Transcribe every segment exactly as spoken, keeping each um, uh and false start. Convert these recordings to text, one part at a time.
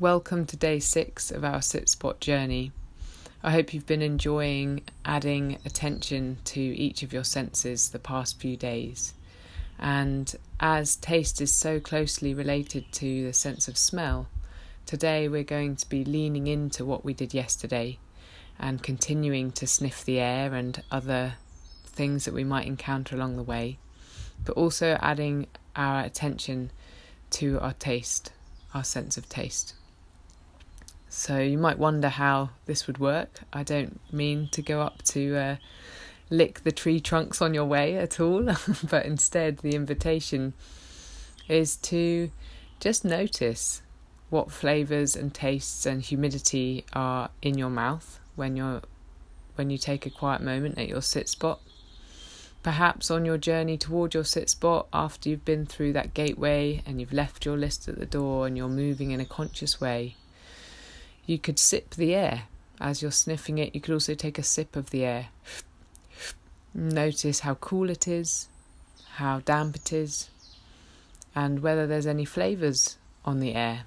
Welcome to day six of our Sit Spot journey. I hope you've been enjoying adding attention to each of your senses the past few days. And as taste is so closely related to the sense of smell, today we're going to be leaning into what we did yesterday and continuing to sniff the air and other things that we might encounter along the way, but also adding our attention to our taste, our sense of taste. So you might wonder how this would work. I don't mean to go up to uh, lick the tree trunks on your way at all, but instead the invitation is to just notice what flavours and tastes and humidity are in your mouth when you're when you take a quiet moment at your sit spot. Perhaps on your journey toward your sit spot, after you've been through that gateway and you've left your list at the door and you're moving in a conscious way, you could sip the air. As you're sniffing it, you could also take a sip of the air. Notice how cool it is, how damp it is, and whether there's any flavours on the air.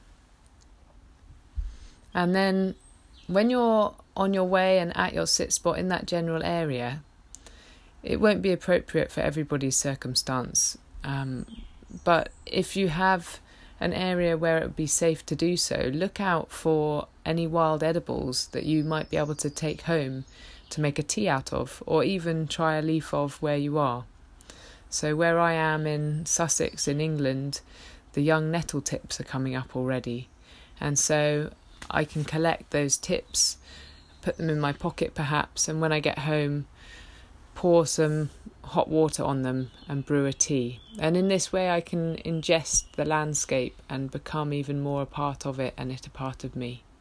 And then when you're on your way and at your sit spot in that general area, it won't be appropriate for everybody's circumstance. Um, but if you have an area where it would be safe to do so, look out for any wild edibles that you might be able to take home to make a tea out of, or even try a leaf of where you are. So where I am in Sussex in England, the young nettle tips are coming up already, and so I can collect those tips, put them in my pocket perhaps, and when I get home pour some hot water on them and brew a tea. And in this way I can ingest the landscape and become even more a part of it and it a part of me.